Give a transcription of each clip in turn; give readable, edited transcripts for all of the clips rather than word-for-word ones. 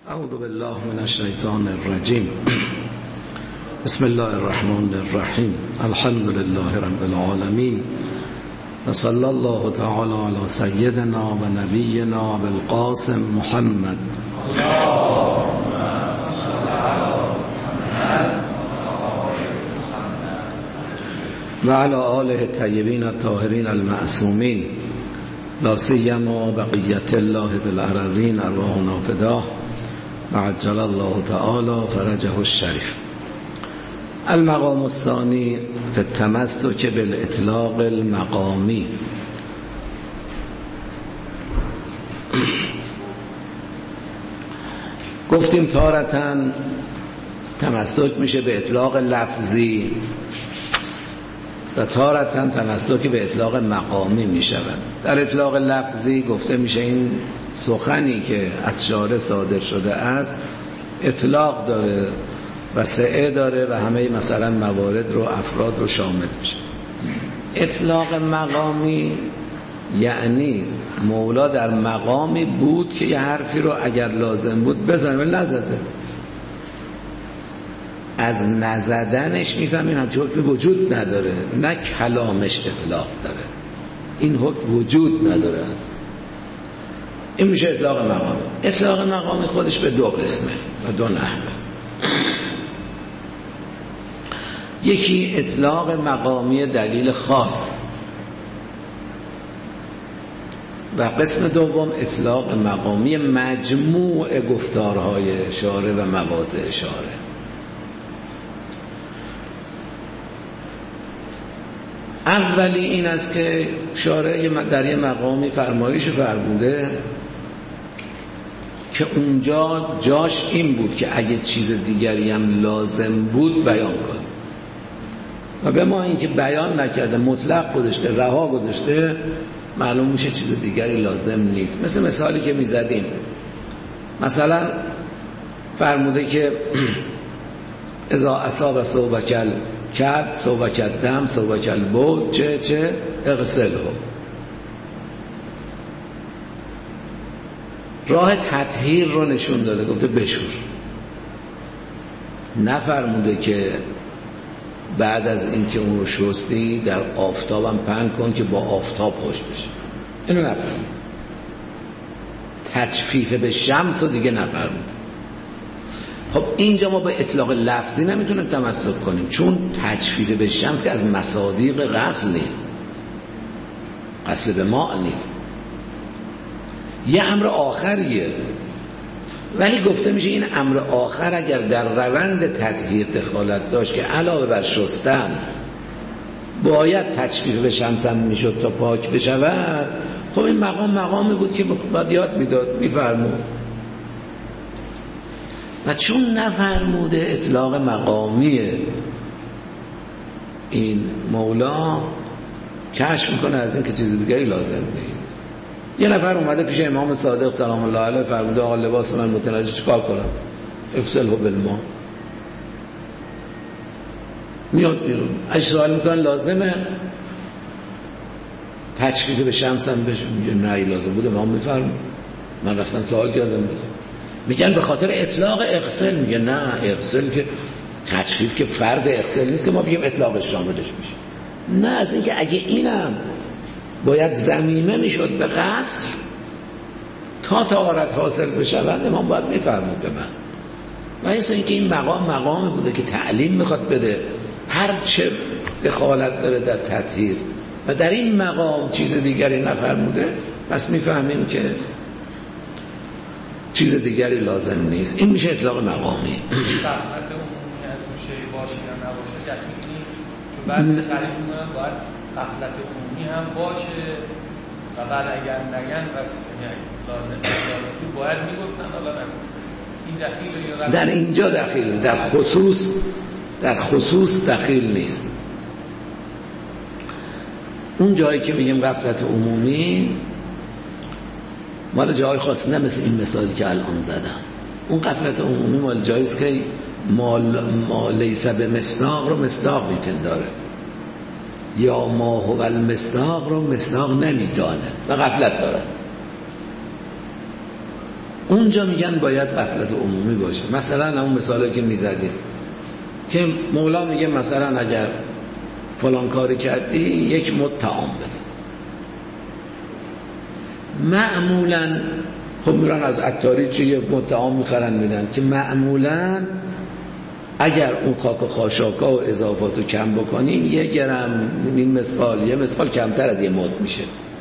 اعوذ بالله من الشیطان الرجیم. بسم الله الرحمن الرحیم. الحمد لله رب العالمین و صلی الله تعالی علی سیدنا و نبینا بالقاسم محمد و علی آله الطیبین الطاهرین المعصومین لا سیما بقیت الله بالارضین ارواحنا فداه و عجل الله تعالی فرجه الشریف. المقام الثانی فی التمسک بالاطلاق المقامی. گفتیم تارتاً تمسک میشه به اطلاق لفظی و تارتاً تمسک به اطلاق مقامی میشود. در اطلاق لفظی گفته میشه این سخنی که از شارع صادر شده است اطلاق داره و سعه داره و همه مثلا موارد رو افراد رو شامل میشه. اطلاق مقامی یعنی مولا در مقامی بود که یه حرفی رو اگر لازم بود بزنه ولی نزده. از نزدنش میفهمیم همچه حکم وجود نداره، نه کلامش اطلاق داره. این حکم وجود نداره است. این میشه اطلاق مقامی. اطلاق مقامی خودش به دو قسمه و دو نحوه. یکی اطلاق مقامی دلیل خاص و قسم دوم اطلاق مقامی مجموع گفتارهای شارع و مواضع شارع. اولی این است که شارع در یه مقامی فرمایش فرموده که اونجا جاش این بود که اگه چیز دیگری هم لازم بود بیان کن و به ما این که بیان نکرده مطلق گذاشته رها گذاشته معلوم میشه چیز دیگری لازم نیست. مثل مثالی که میزدیم، مثلا فرموده که اذا اصاب صوبکل کرد صوبکل دم صوبکل بود چه اغسله. راه تطهیر رو نشون داده، گفته بشور. نفرموده که بعد از این که اون رو شستی در آفتابم پهن کن که با آفتاب خوش بشه. اینو نفرمود. تجفیف به شمس رو دیگه نفرمود. خب اینجا ما به اطلاق لفظی نمیتونیم تمسک کنیم، چون تجفیف به شمس که از مصادیق غسل نیست، غسل به ماء نیست، یه امر آخریه. ولی گفته میشه این امر آخر اگر در روند تطهیر دخالت داشت که علاوه بر شستن باید تجفیف به شمس هم میشد تا پاک بشود، خب این مقامی بود که باید یاد میداد میفرمود. و چون نفرموده اطلاق مقامیه، این مولا کشف میکنه از این که چیز دیگری لازم نیست. یه نفر اومده پیش امام صادق سلام الله علیه فرموده آقا لباس من متنجس چیکار کنم؟ اغسله بالماء. میاد بیرون اگه سوال میکنن لازمه تجفیف به شمس هم بشه، میگه نه لازم بود امام میفرمود، من رفتم سوال کردم. میگن به خاطر اطلاق اغسل، میگه نه اغسل که تجفیف که فرد اغسل نیست که ما بگیم اطلاقش شاملش میشه. نه، از اینکه اگه اینم باید ضمیمه میشد به غسل تا طهارت حاصل بشود امام باید میفرمود به من. و اینکه این مقامی بوده که تعلیم میخواد بده هر چه دخالت داره در تطهیر و در این مقام چیز دیگری نفرموده، پس میفهمیم که چیز دیگری لازم نیست. این میشه اطلاق مقامی. غفلت عمومی از اون شی باشه یا نباشه دقیق نیست، چون بعد تعریف میکنن باید غفلت عمومی هم باشه و بعد اگر نگن بس لازم باید میگفتن حالا این دخیل یا در اینجا دخیل، در خصوص دخیل نیست. اون جایی که میگیم غفلت عمومی مال جای خاص، نه مثل این مثالی که الان زدم. اون غفلت عمومی مال جاییست که ما لیس به مصداق رو مصداق میپنداره یا ما هو المصداق رو مصداق نمیدانه و غفلت داره. اونجا میگن باید غفلت عمومی باشه. مثلا اون مثالی که میزدیم که مولا میگه مثلا اگر فلان کاری کردی یک مد طعام بده. معمولا خب میرن از عطاری چه یک مد طعام میخرن میدن که معمولا اگر اون خاک و خاشاکا و اضافاتو کم بکنیم 1 گرم این مسقال یه مسقال کمتر از یه مد میشه.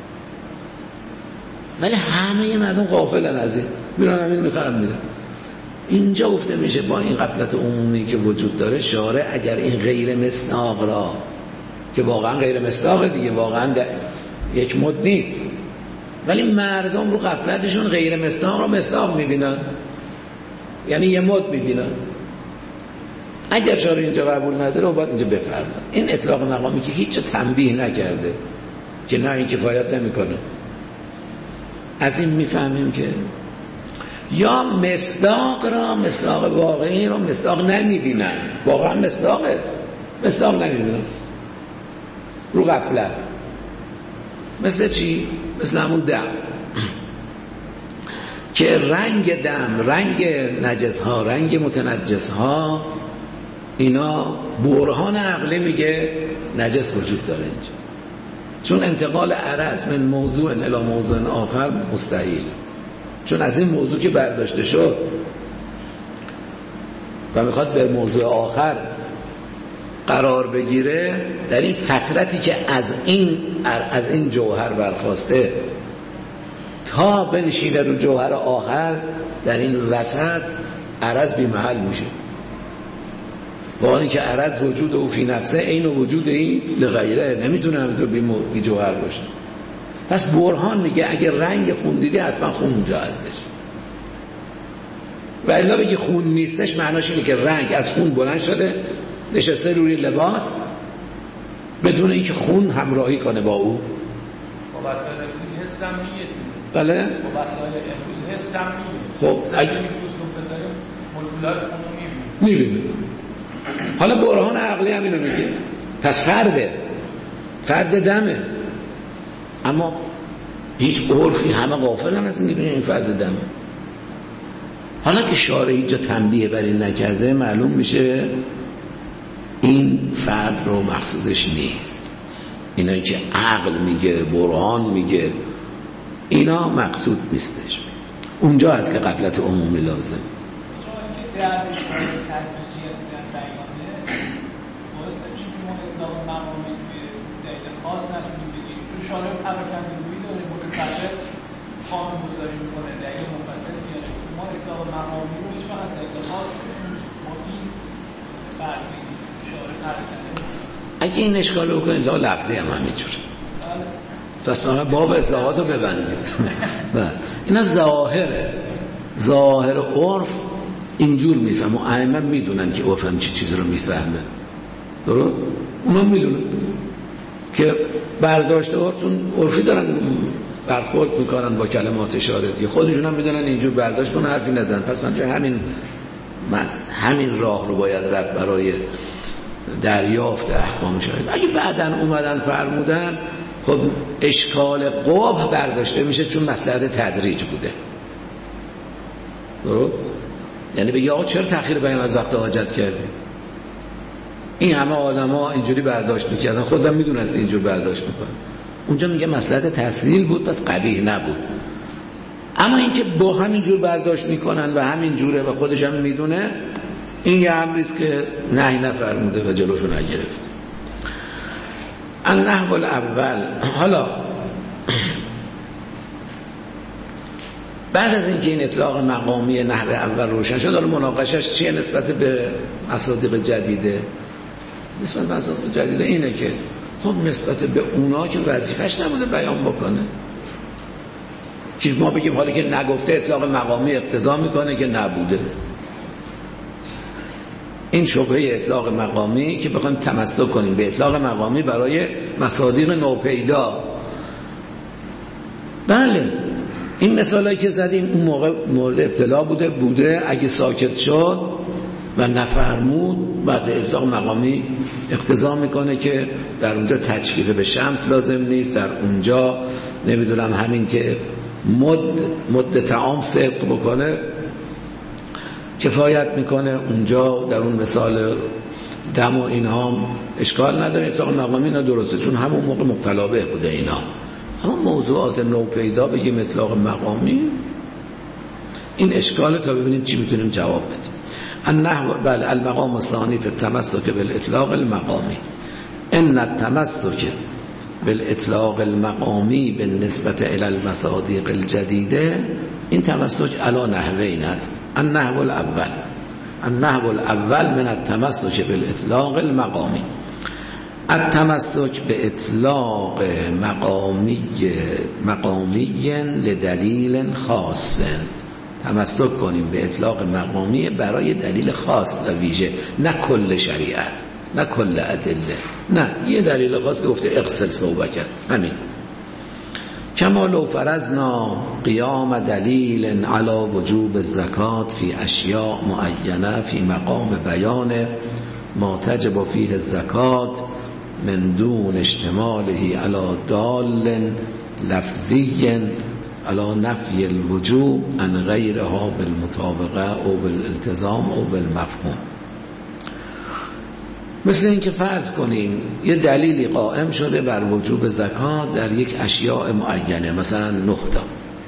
ولی همه مردم غافلن از این، میرن همین میخرن میدن. اینجا گفته میشه با این غفلت عمومی که وجود داره شارع اگر این غیر مصداق را که واقعا غیر مصداق دیگه، واقعا یک مد نیست، ولی مردم رو غفلتشون غیر مصداق رو مصداق میبینن، یعنی یه مد میبینن. اگر شارع اینجا قبول نداره باید اینجا بفرماید. این اطلاق مقامی که هیچ تنبیه نکرده که نه این کفایت نمیکنه. از این میفهمیم که یا مصداق را، مصداق واقعی را مصداق نمیبینن، واقعا مصداق نمیبینن رو غفلت. مثل چی؟ مثل همون دم که رنگ دم، رنگ نجس ها، رنگ متنجس ها، اینا برهان عقلی میگه نجس وجود داره اینجا، چون انتقال عرض من موضوع الی موضوع آخر مستحیل، چون از این موضوع که برداشته شد و میخواد به موضوع آخر قرار بگیره، در این فترتی که از این جوهر برخواسته تا بنشینه رو جوهر آخر، در این وسط عرض بی محل میشه، با اینکه عرض وجود او فی نفسه عین وجود این لغیره، نمیتونه همینطور بی جوهر باشه. پس برهان میگه اگر رنگ خون دیدی حتما خون اونجا هستش، و الا بگه خون نیستش معناش اینه که رنگ از خون بلند شده نشسته روی لباس بدون اینکه خون همراهی کنه با او. با وسایل امروز حس هم میگه. بله با وسایل امروز حس هم میگه. خب اگه میکروسکوپ بذاریم مولکولار خون رو میبینیم. حالا برهان عقلی هم اینو میگه. پس فرد دمه، اما هیچ عرفی همه غافلن از اینکه این فرد دمه. حالا که شارع اینجا تنبیه بر این نکرده، معلوم میشه این فرد رو مقصودش نیست. اینا که عقل میگه، برهان میگه، اینا مقصود نیستش. اونجا هست که غفلت عمومی لازم. چون که درش تدریجیت در بیانه درسته که ما اطلاق مقامی توی دلیل خاص نتونیم بگیریم، چون شارع پراکنده روی داره متفرق قانون گذاری میکنه، دلیل مفصل میاره. ما اطلاق مقامی رو هیچ وقت دلیل خاص ما این فرق بگیریم شارع پراکنده. اگه این اشکال رو کنید لفظی هم همینجوره، پس ما باب اطلاقات رو ببندید. اینا ظاهر عرف اینجور میفهم و ائمه میدونن که عرف هم چی چیزی رو میفهمه، درست؟ اونا میدونن که برداشت عرف، چون عرفی دارن برخورد میکنن با کلمات اشارتی، خودشون هم میدونن اینجور برداشت کنن حرفی نزن. پس من همین راه رو باید رفت برای دریافت احکام شاید. اگه بعدن اومدن فرمودن خب اشکال قبح برداشته میشه، چون مصلحت تدریج بوده، درست؟ یعنی بگی آقا چرا تأخیر بیان از وقت حاجت کردی؟ این همه آدما اینجوری برداشت میکردن، خودم میدونست اینجور برداشت میکنن. اونجا میگه مصلحت تسهیل بود پس قبیح نبود. اما اینکه با همینجور برداشت میکنن و همینجوره و خودش هم میدونه، این یه امریست که نهی نفرموده و جلوشو نگرفته. النحو الاول، حالا بعد از اینکه این اطلاق مقامی نحو اول روشن شد، حالا مناقشش چیه نسبت به مصادیق جدیده؟ نسبت به مصادیق جدیده اینه که خب نسبت به اونا که وظیفش نبوده بیان بکنه، که ما بگیم حالا که نگفته اطلاق مقامی اقتضا میکنه که نبوده. این شبهه اطلاق مقامی که بخوایم تمسک کنیم به اطلاق مقامی برای مصادیق نوپیدا. بله این مثالایی که زدیم اون موقع مورد ابتلا بوده، اگه ساکت شد و نفرمود بعد اطلاق مقامی اقتضا میکنه که در اونجا تجفیف به شمس لازم نیست، در اونجا نمیدونم همین که مد طعام صدق بکنه کفایت میکنه. اونجا در اون مثال دم و اینها اشکال نداره، اطلاق مقامی اینا درسته چون همون موقع مبتلا به بوده اینا. اما موضوعات نو پیدا بگیم اطلاق مقامی، این اشکاله تا ببینیم چی میتونیم جواب بدیم. النحو بله المقام الثانی فی التمسک بالاطلاق المقامی. ان التمسک بالاطلاق المقامی بالنسبه الى المصادیق الجدیده، این تمسک علی نحوین است. النحو الاول من التمسک بالاطلاق المقامی، التمسک به اطلاق مقامی لدلیل خاص، تمسک کنیم به اطلاق مقامی برای دلیل خاص و ویژه، نه کل شریعت نه کل ادله، نه یه دلیل خاص که گفته اغسل ثوبک، همین. کما لو فرضنا قیام دلیل علی وجوب الزکات فی اشیاء معینه فی مقام بیان ما تجب فیه الزکات من دون اشتماله علی دال لفظی علی نفی الوجوب عن غیرها بالمطابقه او بالالتزام او بالمفهوم. مثل این که فرض کنیم یه دلیلی قائم شده بر وجوب زکات در یک اشیاء معینه، مثلا 9 تا،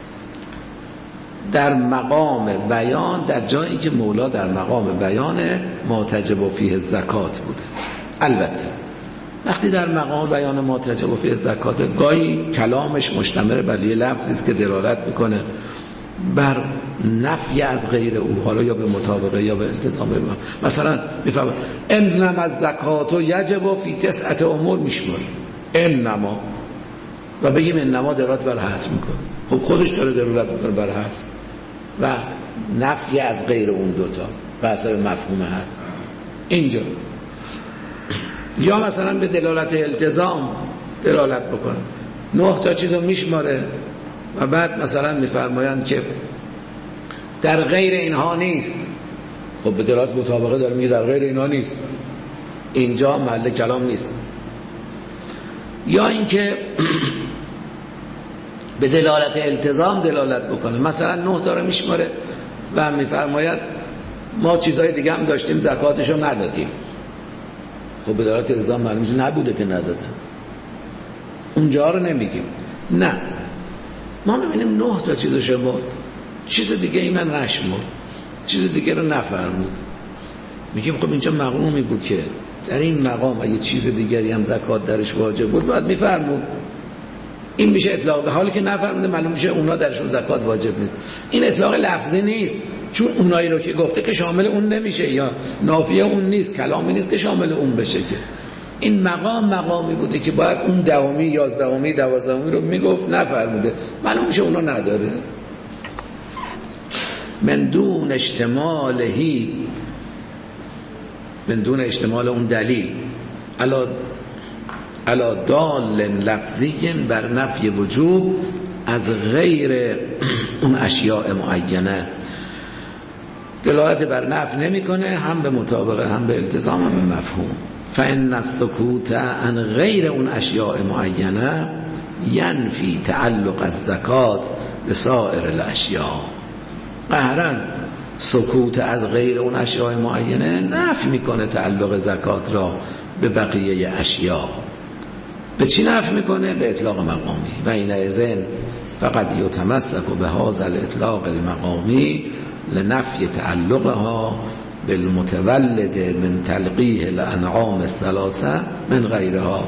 در مقام بیان، در جایی که مولا در مقام بیان ما تجب فیه زکات بوده. البته وقتی در مقام بیان ما تجب فیه زکات، گاهی کلامش مشتمل بر یه لفظی است که دلالت میکنه بر نفی از غیر او، حالا یا به مطابقه یا به التزام. مثلا میفهم انما الزکات یجب فی 9 امور میشمار انما، و بگیم انما دلالت بر حذف میکنه، خب خودش داره دلالت میکنه بر حذف و نفی از غیر اون دوتا و حسب مفهوم هست اینجا. یا مثلا به دلالت التزام دلالت بکنه، 9 تا چیزو میشماره و بعد مثلا میفرمایند که در غیر اینها نیست، خب به دلالت مطابقه داره میگه در غیر اینها نیست، اینجا محل کلام نیست. یا اینکه به دلالت التزام دلالت بکنه، مثلا 9 تا رو میشماره و میفرماید ما چیزهای دیگه هم داشتیم زکاتشو ندادیم، خب به دلالت التزام معلوم میشه نبوده که ندادن، اونجا رو نمیگیم. نه، ما میبینیم 9 تا چیزو شمرد، چیز دیگه اینا نشمرد، چیز دیگه رو نفرمود، میگیم خب اینجا مقامی بود که در این مقام اگه چیز دیگری هم زکات درش واجب بود باید میفرمود، این میشه اطلاق، به حالی که نفرموده معلوم میشه اونا درشون زکات واجب نیست. این اطلاق لفظی نیست، چون اونایی رو که گفته که شامل اون نمیشه یا نافیه اون نیست، کلامی نیست که شامل اون بشه، که این مقامی بوده که باید اون 10می 11می 12می رو میگفت نفرموده، معلوم میشه اونا نداره. من دون اشتمال اون دلیل علا دال لفظی بر نفی وجوب از غیر اون اشیاء معینه، دلالت بر نفی نمیکنه، هم به مطابقه هم به التزام هم به مفهوم. فإن السکوت عن غیر اون اشیاء معینه ینفی تعلق الزکات به سایر الاشیاء. قهرا سکوت از غیر اون اشیاء معینه نفی میکنه تعلق زکات را به بقیه اشیاء. به چی نفی میکنه؟ به اطلاق مقامی. و این ازن فقط یتمسک به هذا الاطلاق المقامی لنفی تعلقها بالمتولد من تلقیه الانعام الثلاثه من غیرها.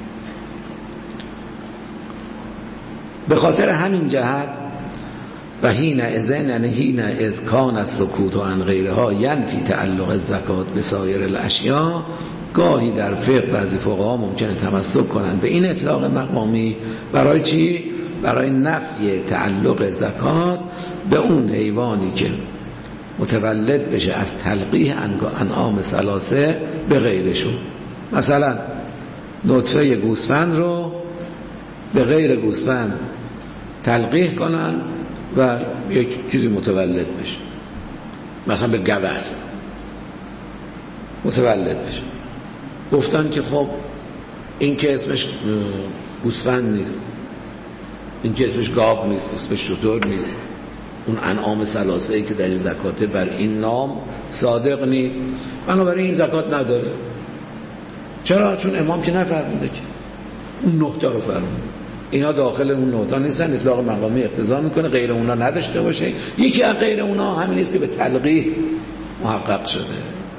به خاطر همین جهت و حین اذن یعنی حین اذ کان السکوت عن غیرها ینفی تعلق الزکات به سایر الاشیاء، گاهی در فقه بعضی فقها ممکنه تمسک کنن به این اطلاق مقامی برای چی؟ برای نفی تعلق زکات به اون حیوانی که متولد بشه از تلقیح انعام ثلاثه به غیرشون. مثلا نطفه گوسفند رو به غیر گوسفند تلقیح کنن و یک چیزی متولد بشه، مثلا به گوزن متولد بشه. گفتن که خب این که اسمش گوسفند نیست، این که اسمش گاو نیست، اسمش شتر نیست، اون انعام ثلاثه‌ای که در زکات بر این نام صادق نیست، بنابراین این زکات نداره. چرا؟ چون امام که نفرموده که اون 9 تا رو فرموده. اینا داخل اون 9 تا نیستن، اطلاق مقامی اقتضا میکنه غیر اونا نداشته باشه. یکی از غیر اونا همین است که به تلقیح محقق شده.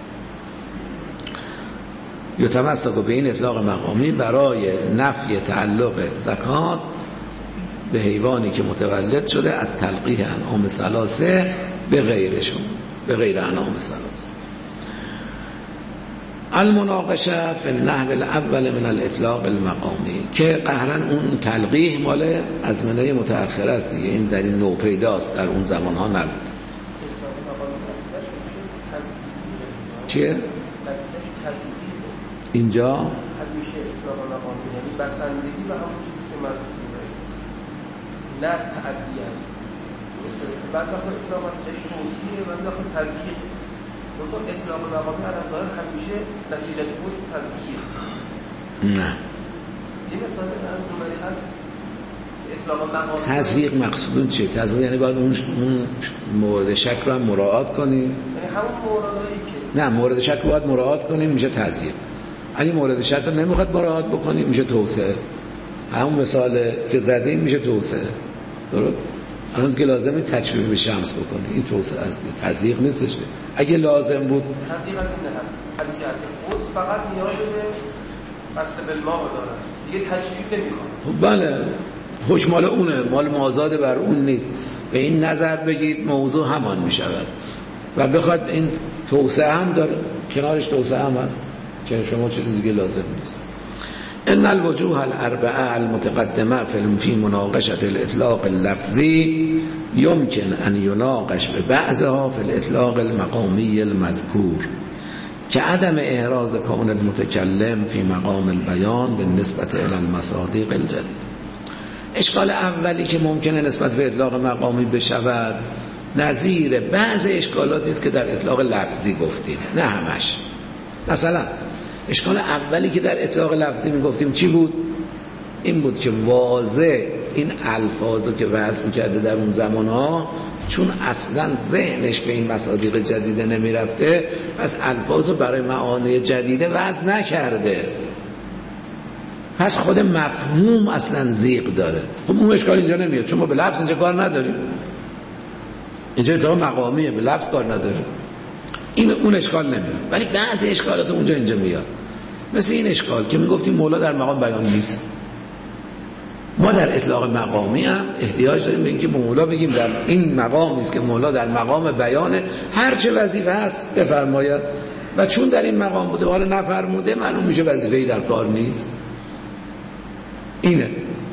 یتمسک به این اطلاق مقامی برای نفی تعلق زکات به حیوانی که متولد شده از تلقیح انعام ثلاثه به غیرشون، به غیر انعام ثلاثه. المناقشه فی النحو الاول من الاطلاق المقامی، که قهرن اون تلقیح مال ازمنه متأخره است دیگه، این در این نوع پیداست، در اون زمان ها نبود. چیه؟ اینجا همیشه اطلاق مقامی یعنی بسندگی و همون چیزی که مذکوره، نه تعدی است. بعد وقت اطلاق مقامی توصیه، بعد وقت تضییق. تو اطلاق مقامی از ظاهر همیشه نتیجه بود تضییق. نه. یه مثال عملی هست اطلاق مقامی. تضییق مقصودون چیه؟ تضییق یعنی باید اون مورد شک رو هم مراعات کنیم. یعنی همون موردایی که نه، مورد شک باید مراعات کنیم میشه تضییق. اگه مورد شک رو نمیخواد مراعات بکنیم میشه توسعه. همون مثال که زدیم میشه توسعه. درست؟ الان که لازمه تشبیه به شمس بکنی، این توسعه است، تضییق نیستش. اگه لازم بود تضییق نه، تضییق است. فقط نیاز به بسته بالماء داره، دیگه تشبیه نمیخواد. بله، خوش مال اونه، مال مازاد بر اون نیست. به این نظر بگید موضوع همان میشود و بخواد این توسعه هم داره، کنارش توسعه هم هست که شما چیز دیگه لازم نیست. ان الوجوه الاربعه المتقدمه فی مناقشه الاطلاق اللفظی يمكن ان يناقش ببعضها في الاطلاق المقامی المذکور كعدم احراز کون المتکلم في مقام البیان بالنسبه الى المصادیق الجدید. اشکال اولی که ممکنه نسبت به اطلاق مقامی بشود نظیر بعض اشکالاتی است که در اطلاق لفظی گفتیم، نه همش. مثلا اشکال اولی که در اطلاق لفظی میگفتیم چی بود؟ این بود که واضح این الفاظو که وضع میکرده در اون زمانها، چون اصلا ذهنش به این مصادیق جدیده نمیرفته، پس الفاظو برای معانی جدیده وضع نکرده، پس خود مفهوم اصلا زیغ داره. خب اون اشکال اینجا نمیاد، چون ما به لفظ اینجا کار نداریم، اینجا اطلاق مقامیه، به لفظ کار نداریم. این اون اشکال نمیاد، ولی بعضی اشکالات اونجا اینجا میاد. مثل این اشکال که میگفتیم مولا در مقام بیان نیست. ما در اطلاق مقامی هم احتیاج داریم به اینکه مولا بگیم در این مقامی است که مولا در مقام بیانه، هر چه وظیفه هست بفرماید، و چون در این مقام بوده حالا نفرموده معلوم میشه وظیفه‌ای در کار نیست. اینه.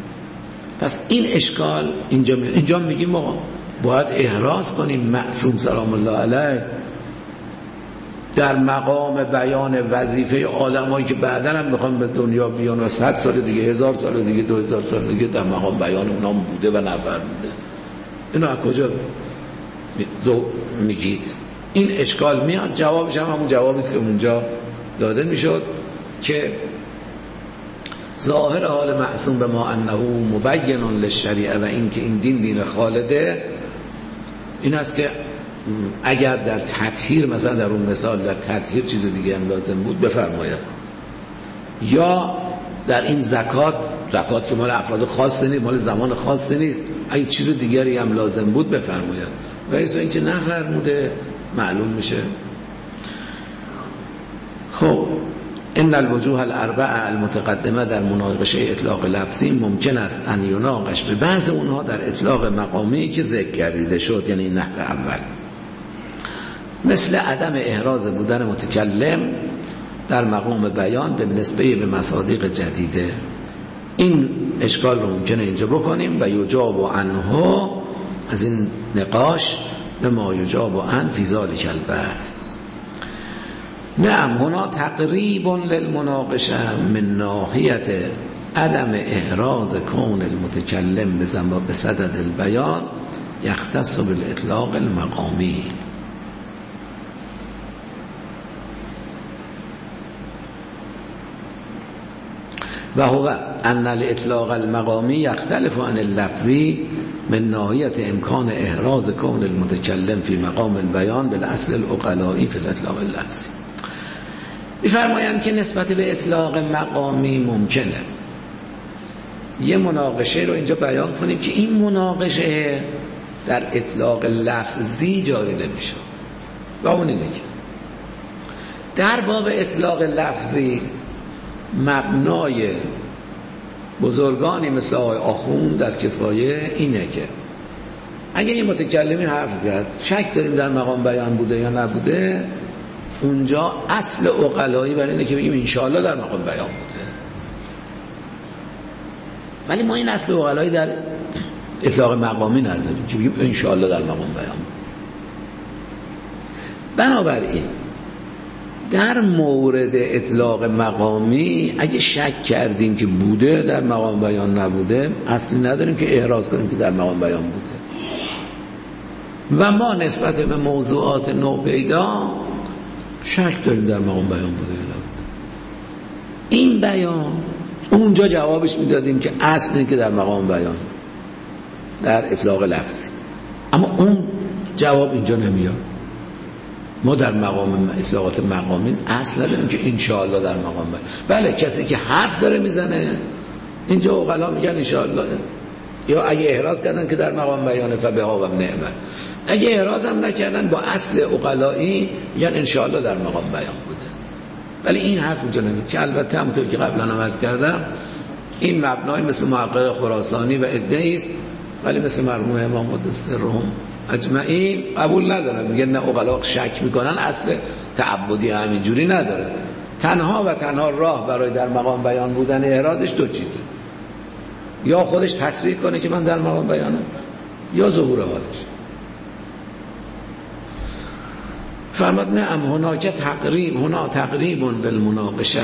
پس این اشکال اینجا میاد. اینجا میگیم ما باید احراز کنیم معصوم سلام الله علیه در مقام بیان وظیفه آدمایی که بعداً هم میخوان به دنیا بیان و 100 سال دیگه، 1000 سال دیگه، 2000 سال دیگه در مقام بیان اونام بوده و نفرموده. اینو از کجا میگید؟ این اشکال میاد. جوابش هم همون جوابی است که اونجا داده میشد که ظاهر حال معصوم به ما انه مبین للشریعه و این که این دین خالده، این است که اگر در تطهیر، مثلا در اون مثال در تطهیر چیز دیگه هم لازم بود بفرماید، یا در این زکات که مال افراد خاص نیست، مال زمان خاص نیست، اگه چیز دیگری هم لازم بود بفرماید، و این که نفرموده معلوم میشه. خب ان الوجوه الاربعه المتقدمه در مناقشه اطلاق لفظی ممکن است ان یناقش به بعض اونها در اطلاق مقامی که ذکر گردیده شد، یعنی نحو اول، مثل عدم احراز بودن متکلم در مقام بیان به نسبه به مصادیق جدیده. این اشکال رو ممکنه اینجا بکنیم و یجاب عنه، از این نقاش به ما یجاب عن فی ذلک البحث. نعم هنا تقریب للمناقشه من ناحیت عدم احراز کون المتکلم به صدد البیان یختص بالاطلاق المقامی. و هو ان الاطلاق المقامی یختلف عن اللفظی من ناحیه امکان احراز کون المتکلم فی مقام البیان بالاصل العقلائی فی الاطلاق اللفظی. می‌فرمایند که نسبت به اطلاق مقامی ممکنه یه مناقشه رو اینجا بیان کنیم که این مناقشه در اطلاق لفظی جاری نمیشه و اون اینه که در باب اطلاق لفظی مبنای بزرگانی مثل آقای آخوند در کفایه اینه که اگه یه متکلمی حرف زد شک داریم در مقام بیان بوده یا نبوده، اونجا اصل عقلایی برای اینه که بگیم انشاءالله در مقام بیان بوده. ولی ما این اصل عقلایی در اطلاق مقامی نداریم که بگیم انشاءالله در مقام بیان بوده. بنابراین در مورد اطلاق مقامی اگه شک کردیم که بوده در مقام بیان نبوده، اصلی نداریم که احراز کنیم که در مقام بیان بوده. و ما نسبت به موضوعات نوپیدا شک داریم در مقام بیان بوده یا نبوده. این بیان اونجا جوابش میدادیم که اصلی که در مقام بیان در اطلاق لفظی، اما اون جواب اینجا نمیاد. ما در مقام اطلاقات مقامی اصل نداریم که انشاءالله در مقام بیان. بله کسی که حرف داره میزنه اینجا عقلا میگن انشاءالله، یا اگه احراز کردن که در مقام بیانه فبها و نعمه، اگه احراز هم نکردن با اصل عقلایی میگن انشاءالله در مقام بیان بوده. ولی این حرف اینجا نمیاد که البته همونطور که قبلا هم عرض کردم این مبنای مثل محقق خراسانی و عده‌ای است، ولی مثل مرحوم امام قدس سرهم اجمعین قبول ندارن، میگن نه عقلا شک میکنن اصل تعبدی همینجوری نداره. تنها و تنها راه برای در مقام بیان بودن احرازش دو چیزه، یا خودش تصریح کنه که من در مقام بیانم، یا ظهور حالش. فرمود نعم هناک تقریب بالمناقشه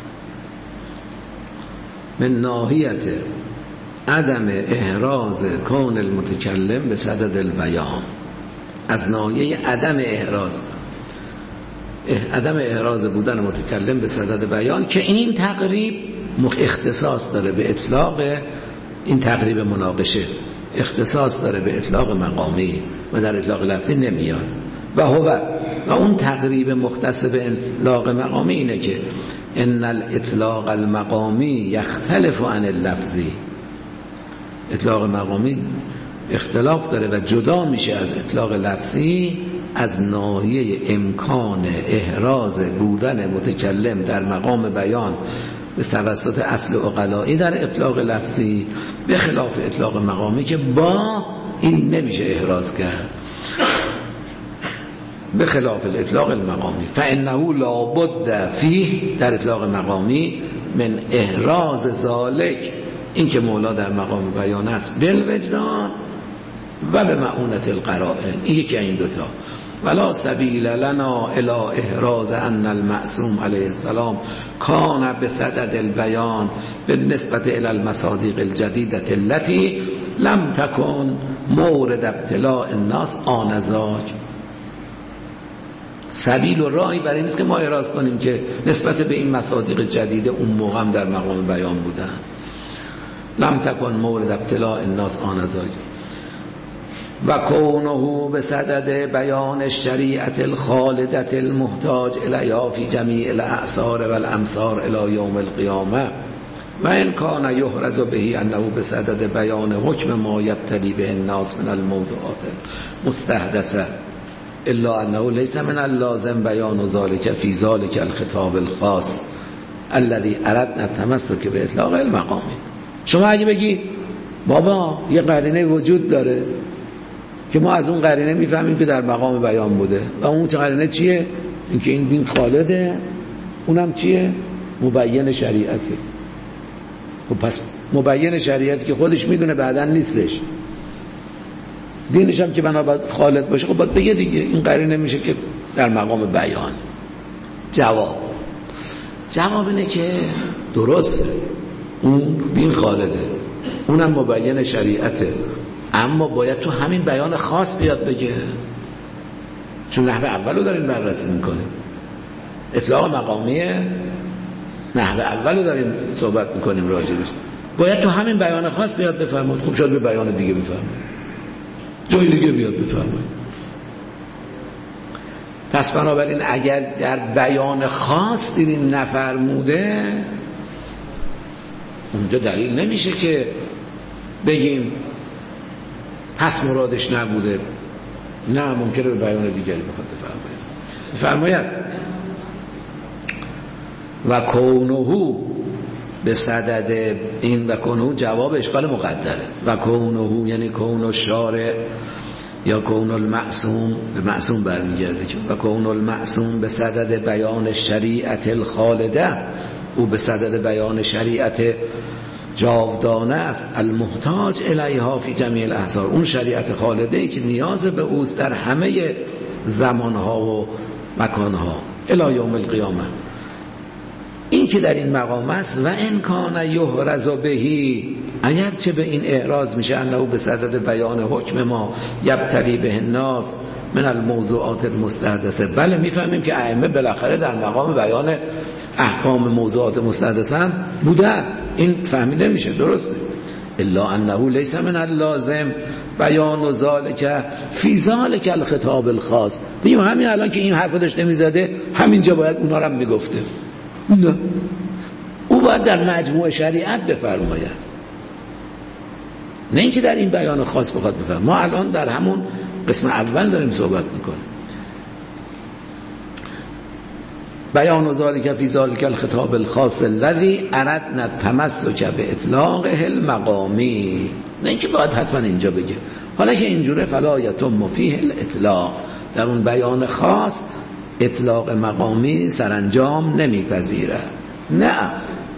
من ناحیت عدم احراز کون المتکلم به صدد البیان، از ناحیه عدم احراز بودن متکلم به صدد بیان، که این تقریب اختصاص داره به اطلاق، این تقریب مناقشه اختصاص داره به اطلاق مقامی و در اطلاق لفظی نمیاد. و اون تقریب مختص به اطلاق مقامی اینه که ان الاطلاق المقامی یختلف عن اللفظی، اطلاق مقامی اختلاف داره و جدا میشه از اطلاق لفظی از ناحیه امکان احراز بودن متکلم در مقام بیان به توسط اصل عقلایی در اطلاق لفظی، به خلاف اطلاق مقامی که با این نمیشه احراز کرد، به خلاف الاطلاق المقامی. فانه لابد فیه، در اطلاق مقامی، من احراز ذالک، این که مولا در مقام بیان است، بالوجدان و به معونت القرائن، این یکی این دوتا. ولا سبیل لنا الی احراز ان المعصوم علیه السلام کان بصدد البیان بالنسبه الی المصادیق الجدیده التي لم تکن مورد ابتلاء الناس آنذاک. سبیل و راهی برای این است که ما احراز کنیم که نسبت به این مصادیق جدیده اون موقع هم در مقام بیان بودن. لم تکن مورد ابتلاء الناس آنذاک و کونه به صدد بیان الشریعت الخالدت المحتاج الیها فی جمیع الاعصار و الامصار الی یوم القیامه و ان کان یحرز به انه به صدد بیان حکم ما یبتلی به الناس من الموضوعات مستحدثه الا انه لیس من اللازم بیان ذلك فی ذلك الخطاب الخاص الذي اردنا التمسك به اطلاق المقامی. شما اگه بگید بابا یه قرینه وجود داره که ما از اون قرینه میفهمیم که در مقام بیان بوده، و اون قرینه چیه؟ اینکه این دین خالده، اونم چیه؟ مبین شریعته. خب پس مبین شریعت که خودش میدونه بعداً نیستش، دینش هم که بنابراین خالد باشه، خب باید بگه دیگه این قرینه میشه که در مقام بیان. جواب اینه که درسته، اون دین خالده، اونم مبین شریعته، اما باید تو همین بیان خاص بیاد بگه، چون نحوه اولو داریم بررسی میکنیم. اطلاق مقامیه نحوه اولو داریم صحبت میکنیم راجبش، باید تو همین بیان خاص بیاد بفرمایید. خوب شد به بیان دیگه بفرمایید، جای دیگه بیاد بفرمایید. پس بنابراین اگر در بیان خاص دیدیم نفرموده، اونجا دلیل نمیشه که بگیم پس مرادش نبوده. نه، ممکنه به بیان دیگری بخواد بفرماید. و کونه به صدد این، و کونه جواب اشکال مقدره. و کونه یعنی کون الشارع یا کون المعصوم، به معصوم برمیگرده که و کون المعصوم به صدد بیان شریعت الخالده، او به صدد بیان شریعت جاودانه است، المحتاج الیها فی جمیع الاحصار، اون شریعت خالده ای که نیاز به اوست در همه زمانها و مکانها الی یوم القیامه. این که در این مقام است و ان کان یحرز بهی، اگرچه به این اعراض میشه انه به صدد بیان حکم ما یبتلی به الناس من الموضوعات المستحدثه. بله میفهمیم که ائمه بالاخره در مقام بیان احکام موضوعات مستحدثه هم بودن، این فهمیده میشه، درسته. الا انه لیس من اللازم بیان ذالک فی ذالک الخطاب الخاص. ببین همین الان که این حرفو داشته میزده، همینجا باید اونا رو هم میگفته. نه، او باید در مجموع شریعت بفرماید، نه اینکه در این بیان خاص بخواد بفرماید. ما الان در همون قسم اول داریم صحبت میکنیم. بیان ذالک فی ذالک الخطاب الخاص الذی اردنا التمسک به اطلاقه المقامی، نه اینکه باید حتما اینجا بگه. حالا که اینجوره فلا یتم فیه الاطلاق، در اون بیان خاص اطلاق مقامی سرانجام نمیپذیره. نه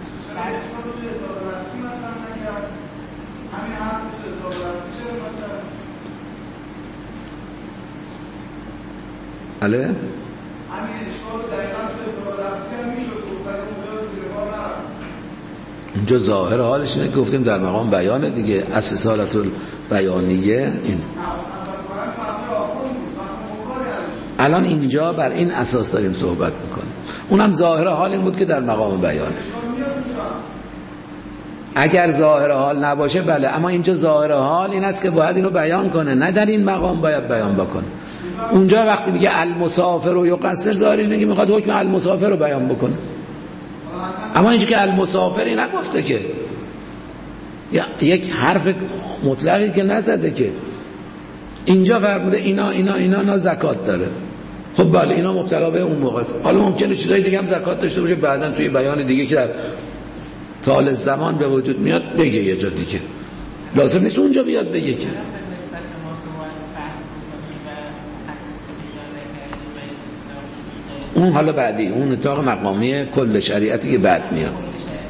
بله، همین اشکال دقیقاً تو اطلاق میشد اونجا ظاهر حالش اینه که گفتیم در مقام بیان دیگه، اساسالت البیانیه این. الان اینجا بر این اساس داریم صحبت میکنیم. اونم ظاهر حال این بود که در مقام بیان. اگر ظاهر حال نباشه بله، اما اینجا ظاهر حال این است که باید اینو بیان کنه، نه در این مقام باید بیان بکنه. اونجا وقتی میگه المسافر رو یقصر، ظاهرش میگه میخواد حکم المسافر رو بیان بکنه، اما اینجا که المسافری نگفته که، یک حرف مطلقی که نزده که. اینجا فرموده اینا زکات داره. خب بله، اینا مبتلا به اون موقع است. حالا ممکنه چیزای دیگه هم زکات داشته باشه، بعداً توی بیان دیگه که در طال زمان به وجود میاد بگه یه جا دیگه، لازم نیست اونجا بیاد بگه که. اون حالا بعدی، اون اطلاق مقامی کل شریعتی که بعد میاد. در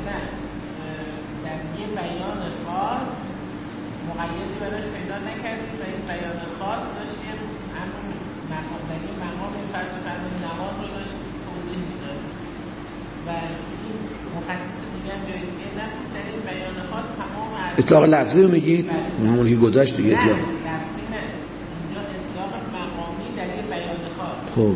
یه بیان خاص مقیدی براش پیدا نکردیم و این بیان خاص داشتیم همون مقام فرد نماز رو داشتیم توضیح میدادیم و این مخصص دیگه هم جای دیگه نبود. در این بیان خاص تمام اطلاق لفظی رو میگید؟ همون که گذشت دیگه اطلاق لفظی نه، اینجا اطلاق مقامی در یه بیان خاص. خب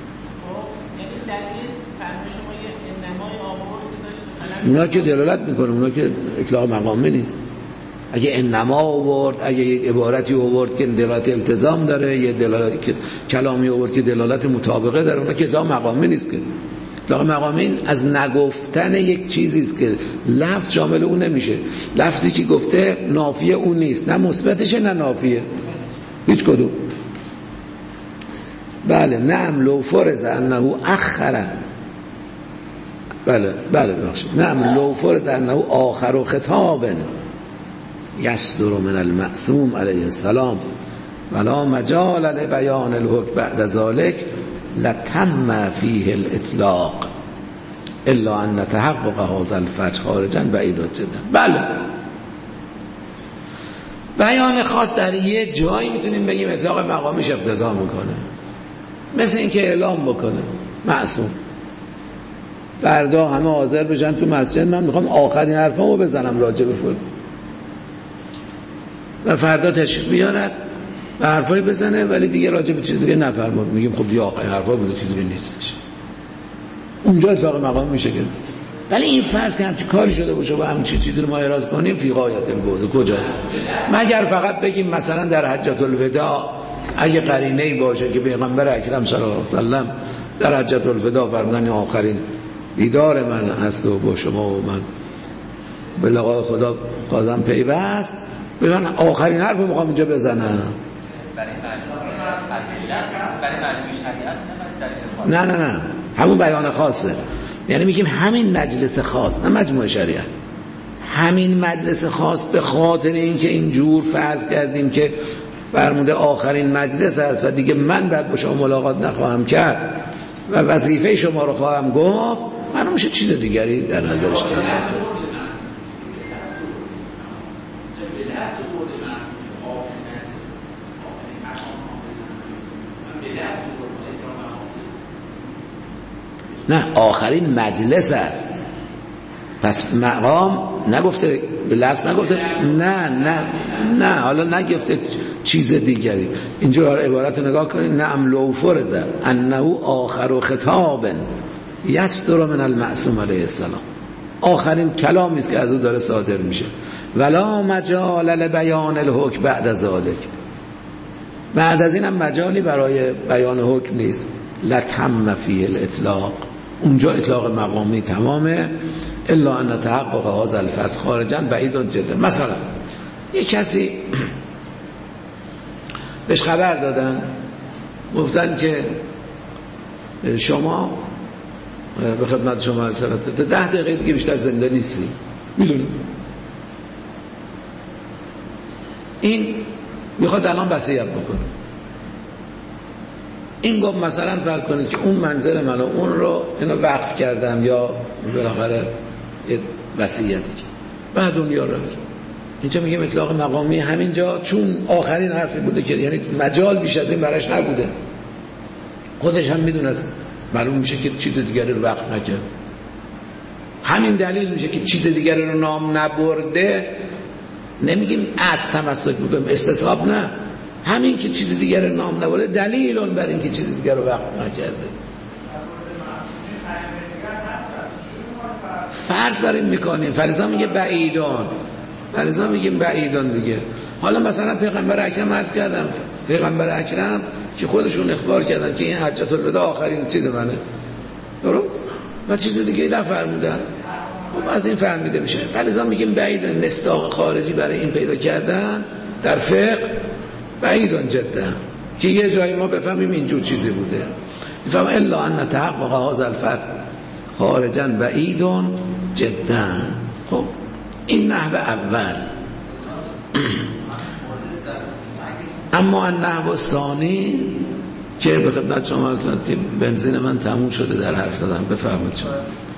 اونا که دلالت میکنه، اونا که اطلاق مقامی نیست. اگه انما آورد، اگه یک عبارتی آورد که دلالت التزام داره، یه دلالت که کلامی آورد که دلالت مطابقه داره، اونا که اطلاق مقامی نیست. که اطلاق مقامی از نگفتن یک چیزی است که لفظ شامل اون نمیشه. لفظی که گفته نافیه اون نیست، نه مثبتشه نه نافیه، هیچ کدوم. بله، نعم لو فرض انه اخره، بله ببخشید، نعم لو فرض انه آخر خطاب یصدر من المعصوم علیه السلام ولا مجال لبیان الحکم بعد ذلك لتم فیه الاطلاق الا ان تحقق هذا الفجر خارجا بعید جدا. بله، بیان خاص در یه جایی میتونیم بگیم اطلاق مقامیش اقتضا میکنه، مثل اینکه اعلام بکنه معصوم فردا همه حاضر بشن تو مسجد، من میخوام آخرین حرفامو بزنم راجع به فلان، و فردا تشریف بیارد و حرفایی بزنه ولی دیگه راجع به چیز دیگه نفرماد. میگیم خب دیگه آخرین حرفا بوده، چیز دیگه نیستش. اونجا اطلاق مقام میشه که ولی این فرض که همچی کاری شده باشه و همچی چیزی رو ما اعراض کنیم فی غایت البعد کجاست؟ مگر فقط بگیم مثلا در حجة الوداع اگه قرینه‌ای باشه که پیغمبر اکرم صلی الله علیه و سلم در حجة الوداع فرمودن آخرین دیدار من هست و با شما و من به لقای خدا قادم پیوست، بگن آخرین حرف رو میخوام اینجا بزنم. نه همون بیان خاصه. یعنی میگیم همین مجلس خاص، نه مجموع شریعت، همین مجلس خاص به خاطر اینکه اینجور فرض کردیم که فرموده آخرین مجلس است و دیگه من بعد با شما ملاقات نخواهم کرد و وظیفه شما رو خواهم گفت، من میشه چیز دیگری در نظرش گرفت. نه آخرین مجلس است، پس مقام نگفته به لفظ نگفته نه حالا نگفته چیز دیگری. اینجا عبارت نگاه کنید، نعم لو فرض انه آخر خطاب یصدر من المعصوم علیه السلام، آخرین کلامی است که از او داره صادر میشه. ولا مجال لبیان الحکم بعد ذلک، بعد از این هم مجالی برای بیان حکم نیست. لتم فی الاطلاق، اونجا اطلاق مقامی تمامه. الا ان تحقق هذا الفصل خارجا بعید جدا. مثلا یک کسی بهش خبر دادن گفتن که شما به خدمت شما رسالت 10 دقیقه دیگه بیشتر زنده نیستی، میدونید این میخواد الان وصیت بکنه. این گفت مثلا فرض کنید که اون منزل من و اون رو اینو وقف کردم یا بالاخره یه وصیتی که بعد اون یا رفت. اینجا میگیم اطلاق مقامی همینجا، چون آخرین حرفی بوده که یعنی مجال بیش از این براش نبوده، خودش هم میدونست، معلوم میشه که چیز دیگری رو وقف نکرد. همین دلیل میشه که چیز دیگری رو نام نبرده. نمیگیم از تمسک بکنیم، استصحاب نه، همین که چیز دیگر نام نبرده دلیل اون بر این که چیز دیگر رو وقف نکرده. فرض داریم میکنیم، فلزا میگه بعیدان، فلزا میگیم بعیدان دیگه. حالا مثلا پیغمبر اکرم عرض کردم، پیغمبر اکرم که خودشون اخبار کردن که این حجة الوداع آخرین چیز منه، درست؟ و چیز دیگه نفرمودن، خب از این فهمیده میشه. فلزا میگیم بعیدان، مصداق خارجی برای این پیدا کردن در فقه بعیدان جدا که یه جایی ما بفهمیم اینجور چیزی بوده. میفهم الا ان تحقق هذا الفرق خارجا بعیدان جدا. خب این نحو اول. اما النحو الثانی که به خدمت شما رسید، بنزین من تموم شده در حرف زدن، بفرمایید شما.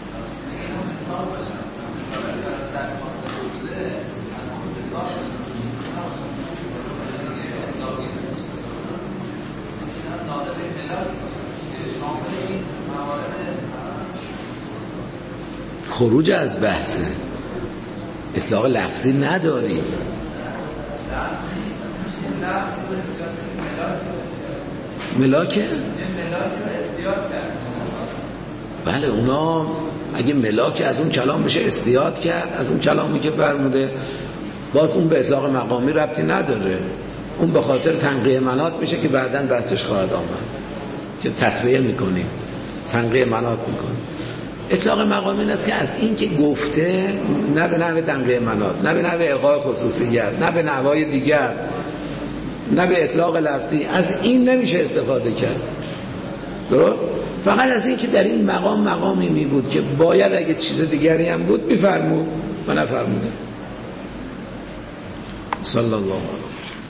خروج از بحثه، اطلاق لفظی نداریم. ملاکه؟ بله اونا اگه ملاکه از اون کلام بشه استیاد کرد، از اون کلامی که فرموده، باز اون به اطلاق مقامی ربطی نداره، اون به خاطر تنقیه مناط میشه که بعداً بحثش خواهد آمد که تصریح میکنیم، تنقیه مناط میکنیم. اطلاق مقامی این است که از این که گفته، نه به نحو تنقیه مناط، نه به نحو الغای خصوصیت، نه به نحوهای دیگر، نه به اطلاق لفظی، از این نمیشه استفاده کرد. درست؟ فقط از این که در این مقام مقامی می بود که باید اگه چیز دیگری هم بود میفرمود و نفرموده. صلی الله علیه